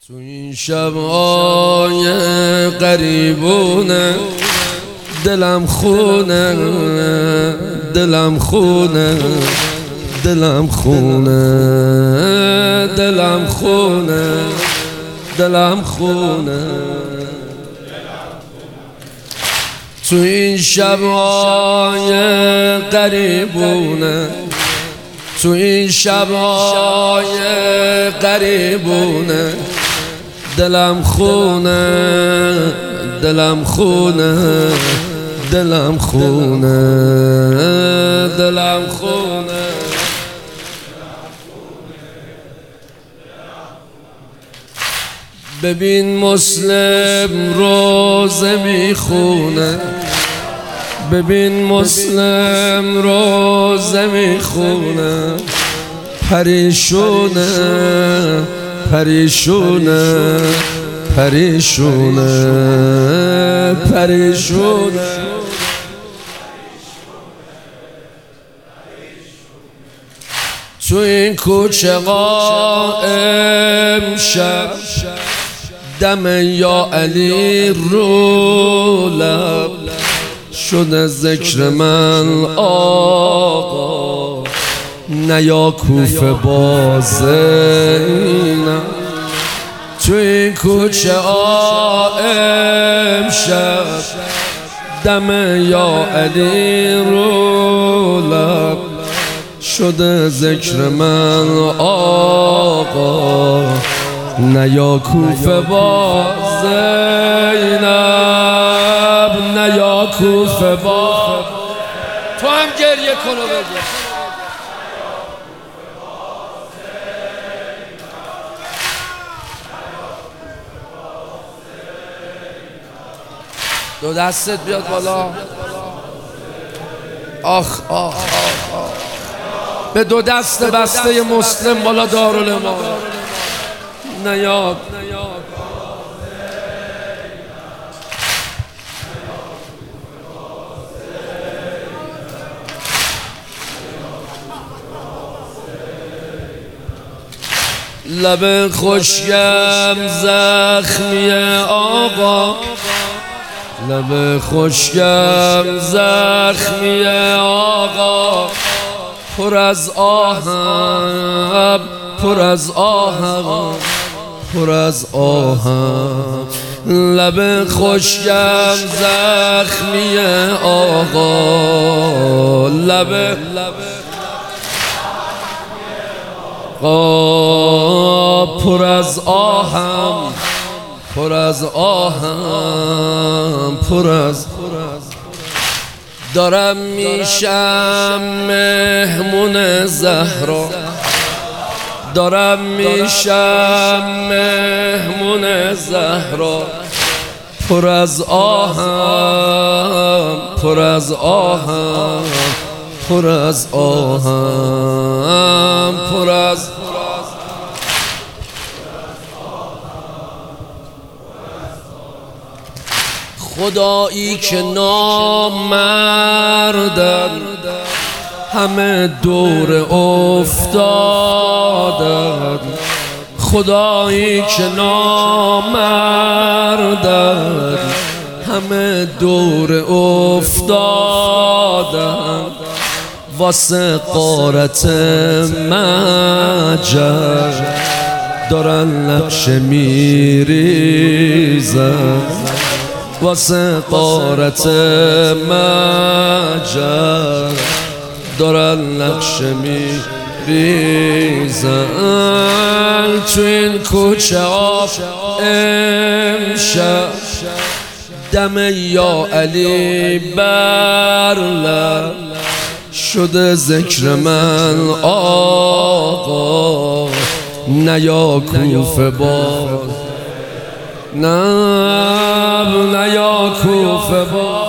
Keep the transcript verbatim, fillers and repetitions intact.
تو این شب‌های غریبونه دلم خونه دلم خونه دلم خونه دلم خونه دلم خونه تو این شب‌های غریبونه تو این شب‌های غریبونه دلم خونه دلم خونه دلم خونه دلم خونه ببین مسلم روزه میخونه ببین مسلم روزه میخونه پریشونه پریشونه پریشونه پریشونه تو این کوچه قائم شب دم یا علی رو لب شده ذکر من آقا نیا کوفه بازینم تو این کوچه قائم شب دم یا علی رو لب شده ذکر من آقا نیا کوفه با زینب نیا کوفه با تو هم گریه کن و بگو دو دستت بیاد بالا آخ آخ آخ آخ به دو دست بسته مسلم بالا دارالامام نیاد لب خشکم زخمی آقا لب خشکم زخمی آقا پر از آهم پر از آهم پر از آهم لب خشکم زخمی آقا لب آقا پر از آهم پر از آهم پر از دارم میشم مهمون زهرا دارم میشم مهمون زهرا پر از آهم پر از آهم پر از آهم پر از خدایی که نامردن همه دور افتادن خدایی که نامردن همه دور افتادن واسه غارت مجر دارن نقشه میریزن واسه غارت مجر دارن نقشه میریزن تو این کوچه آب امشب دم یا علی برلب شده ذکر من آقا نیا کوفه باز نه نیا کوفه باز